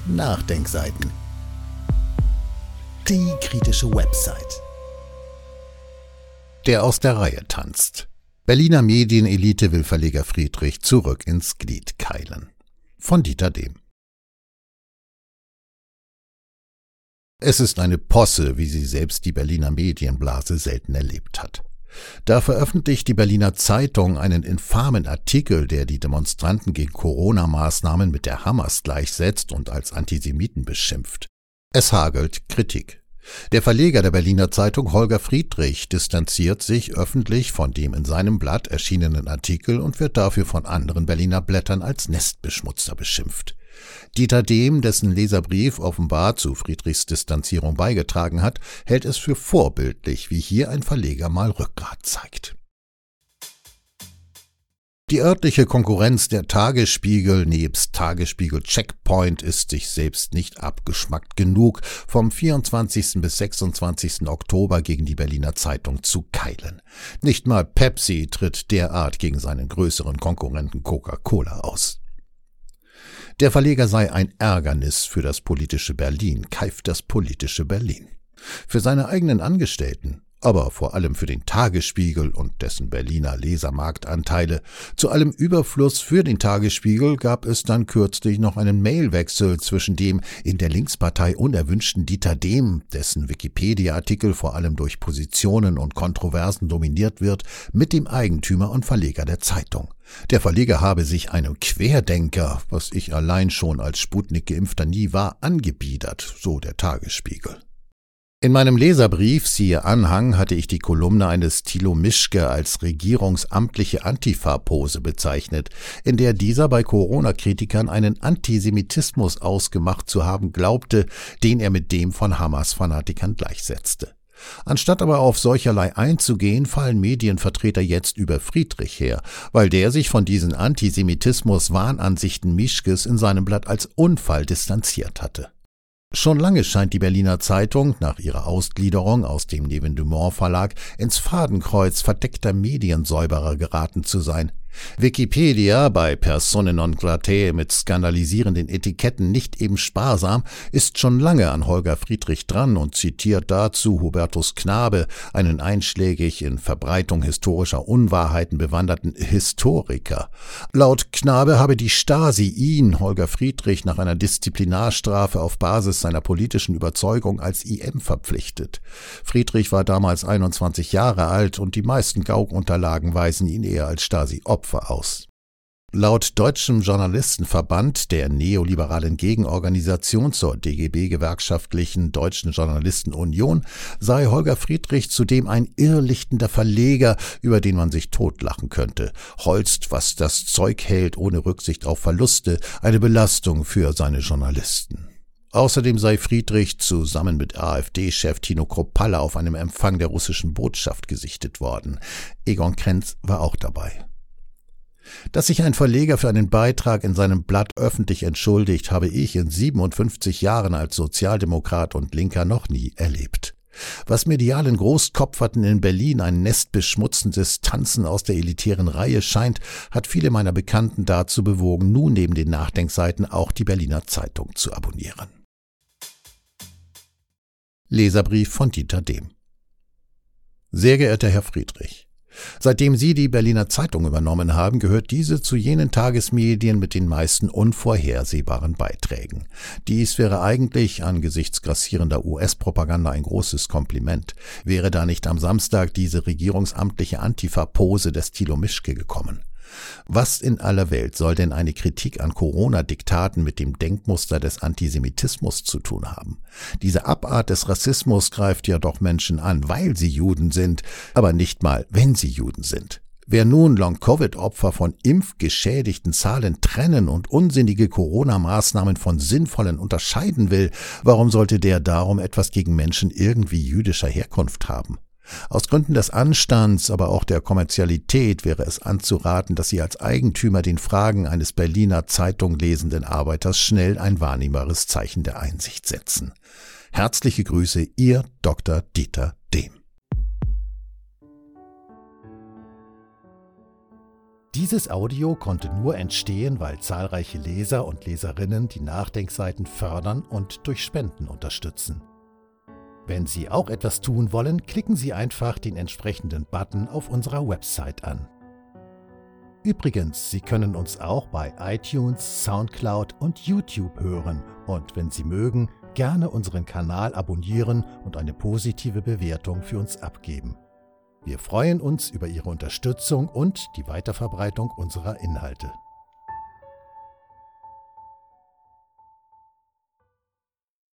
Nachdenkseiten. Die kritische Website. Der aus der Reihe tanzt. Berliner Medienelite will Verleger Friedrich zurück ins Glied keilen. Von Dieter Dehm. Es ist eine Posse, wie sie selbst die Berliner Medienblase selten erlebt hat. Da veröffentlicht die Berliner Zeitung einen infamen Artikel, der die Demonstranten gegen Corona-Maßnahmen mit der Hamas gleichsetzt und als Antisemiten beschimpft. Es hagelt Kritik. Der Verleger der Berliner Zeitung, Holger Friedrich, distanziert sich öffentlich von dem in seinem Blatt erschienenen Artikel und wird dafür von anderen Berliner Blättern als Nestbeschmutzer beschimpft. Dieter Dehm, dessen Leserbrief offenbar zu Friedrichs Distanzierung beigetragen hat, hält es für vorbildlich, wie hier ein Verleger mal Rückgrat zeigt. Die örtliche Konkurrenz der Tagesspiegel nebst Tagesspiegel Checkpoint ist sich selbst nicht abgeschmackt genug, vom 24. bis 26. Oktober gegen die Berliner Zeitung zu keilen. Nicht mal Pepsi tritt derart gegen seinen größeren Konkurrenten Coca-Cola aus. Der Verleger sei ein Ärgernis für das politische Berlin, keift das politische Berlin. Für seine eigenen Angestellten, aber vor allem für den Tagesspiegel und dessen Berliner Lesermarktanteile. Zu allem Überfluss für den Tagesspiegel gab es dann kürzlich noch einen Mailwechsel zwischen dem in der Linkspartei unerwünschten Dieter Dehm, dessen Wikipedia-Artikel vor allem durch Positionen und Kontroversen dominiert wird, mit dem Eigentümer und Verleger der Zeitung. Der Verleger habe sich einem Querdenker, was ich allein schon als Sputnik-Geimpfter nie war, angebiedert, so der Tagesspiegel. In meinem Leserbrief, siehe Anhang, hatte ich die Kolumne eines Thilo Mischke als regierungsamtliche Antifa-Pose bezeichnet, in der dieser bei Corona-Kritikern einen Antisemitismus ausgemacht zu haben glaubte, den er mit dem von Hamas-Fanatikern gleichsetzte. Anstatt aber auf solcherlei einzugehen, fallen Medienvertreter jetzt über Friedrich her, weil der sich von diesen Antisemitismus-Wahnansichten Mischkes in seinem Blatt als Unfall distanziert hatte. Schon lange scheint die Berliner Zeitung nach ihrer Ausgliederung aus dem Neven-Dumont-Verlag ins Fadenkreuz verdeckter Mediensäuberer geraten zu sein. Wikipedia, bei Persone non gratae mit skandalisierenden Etiketten nicht eben sparsam, ist schon lange an Holger Friedrich dran und zitiert dazu Hubertus Knabe, einen einschlägig in Verbreitung historischer Unwahrheiten bewanderten Historiker. Laut Knabe habe die Stasi ihn, Holger Friedrich, nach einer Disziplinarstrafe auf Basis seiner politischen Überzeugung als IM verpflichtet. Friedrich war damals 21 Jahre alt und die meisten Gauck-Unterlagen weisen ihn eher als Stasi-Opfer aus. Laut Deutschem Journalistenverband, der neoliberalen Gegenorganisation zur DGB-gewerkschaftlichen Deutschen Journalistenunion, sei Holger Friedrich zudem ein irrlichtender Verleger, über den man sich totlachen könnte. Holst, was das Zeug hält, ohne Rücksicht auf Verluste, eine Belastung für seine Journalisten. Außerdem sei Friedrich zusammen mit AfD-Chef Tino Kruppalla auf einem Empfang der russischen Botschaft gesichtet worden. Egon Krenz war auch dabei. Dass sich ein Verleger für einen Beitrag in seinem Blatt öffentlich entschuldigt, habe ich in 57 Jahren als Sozialdemokrat und Linker noch nie erlebt. Was medialen Großkopferten in Berlin ein nestbeschmutzendes Tanzen aus der elitären Reihe scheint, hat viele meiner Bekannten dazu bewogen, nun neben den Nachdenkseiten auch die Berliner Zeitung zu abonnieren. Leserbrief von Dieter Dehm. Sehr geehrter Herr Friedrich, seitdem Sie die Berliner Zeitung übernommen haben, gehört diese zu jenen Tagesmedien mit den meisten unvorhersehbaren Beiträgen. Dies wäre eigentlich angesichts grassierender US-Propaganda ein großes Kompliment. Wäre da nicht am Samstag diese regierungsamtliche Antifa-Pose des Thilo Mischke gekommen? Was in aller Welt soll denn eine Kritik an Corona-Diktaten mit dem Denkmuster des Antisemitismus zu tun haben? Diese Abart des Rassismus greift ja doch Menschen an, weil sie Juden sind, aber nicht mal, wenn sie Juden sind. Wer nun Long-Covid-Opfer von impfgeschädigten Zahlen trennen und unsinnige Corona-Maßnahmen von sinnvollen unterscheiden will, warum sollte der darum etwas gegen Menschen irgendwie jüdischer Herkunft haben? Aus Gründen des Anstands, aber auch der Kommerzialität wäre es anzuraten, dass Sie als Eigentümer den Fragen eines Berliner Zeitung lesenden Arbeiters schnell ein wahrnehmbares Zeichen der Einsicht setzen. Herzliche Grüße, Ihr Dr. Dieter Dehm. Dieses Audio konnte nur entstehen, weil zahlreiche Leser und Leserinnen die Nachdenkseiten fördern und durch Spenden unterstützen. Wenn Sie auch etwas tun wollen, klicken Sie einfach den entsprechenden Button auf unserer Website an. Übrigens, Sie können uns auch bei iTunes, SoundCloud und YouTube hören und wenn Sie mögen, gerne unseren Kanal abonnieren und eine positive Bewertung für uns abgeben. Wir freuen uns über Ihre Unterstützung und die Weiterverbreitung unserer Inhalte.